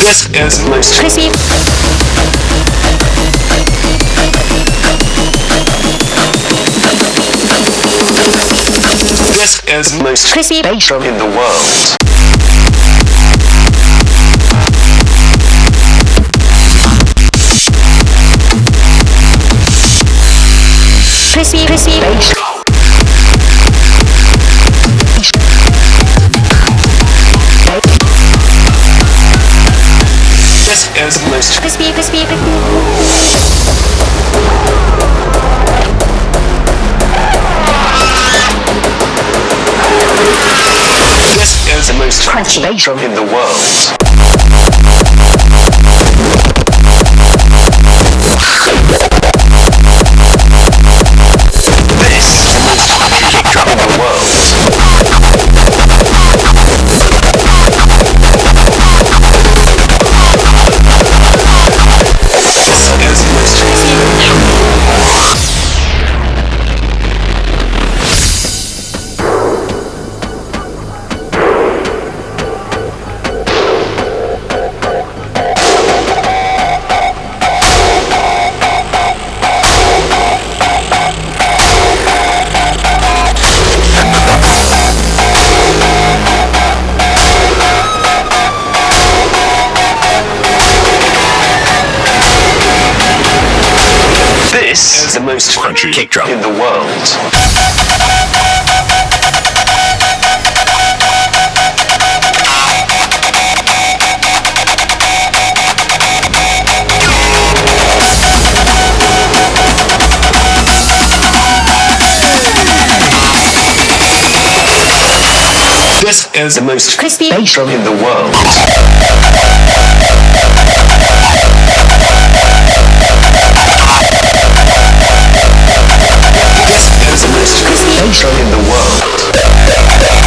This is the most crispy, This is the most crispy bass drum in the world. crispy bass. This is the most Crispy. This is the most Crunchy bass drum in the world. This is the most crunchy kick drum in the world. This is the most This is the most crunchy kick drum in the world. This is the most crispy bass drum in the world. This is the most crispy bass drum in the world.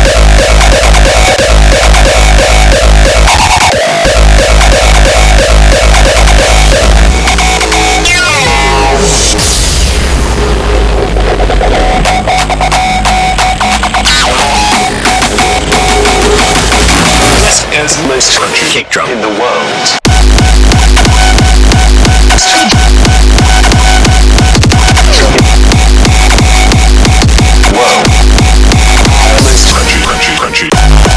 This is the most crunchy kick drum in the world. Whoa. The most crunchy.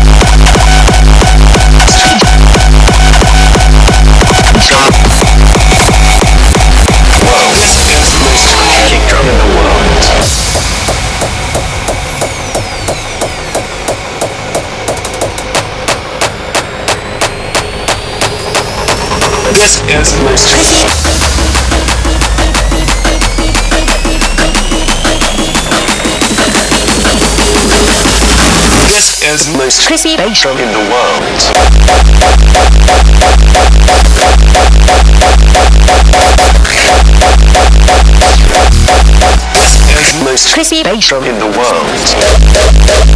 Whoa. This is the most crunchy kick drum in the world. This is the most This is the most crispy bass drum in the world. This is the most crispy bass drum in the world.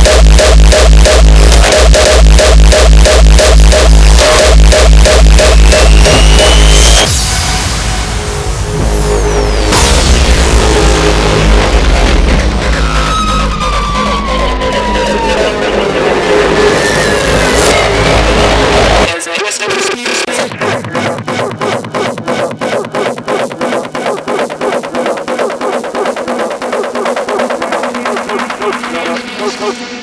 Most